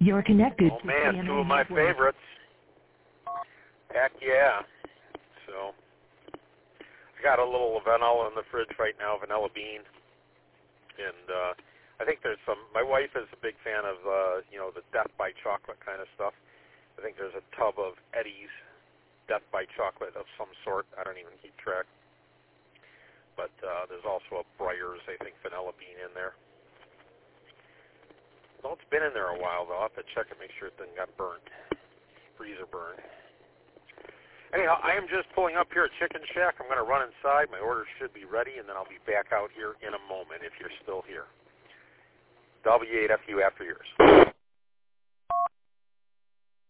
You're connected Oh, to man, CNA two of my Network. favorites. Heck yeah. So, I got a little vanilla in the fridge right now, vanilla bean. And I think there's some, my wife is a big fan of, the Death by Chocolate kind of stuff. I think there's a tub of Eddie's Death by Chocolate of some sort. I don't even keep track. But there's also a Breyers, I think, vanilla bean in there. Well, it's been in there a while, though. I'll have to check and make sure it didn't got burnt. Freezer burn. Anyhow, I am just pulling up here at Chicken Shack. I'm going to run inside. My order should be ready, and then I'll be back out here in a moment if you're still here. W8FU after yours.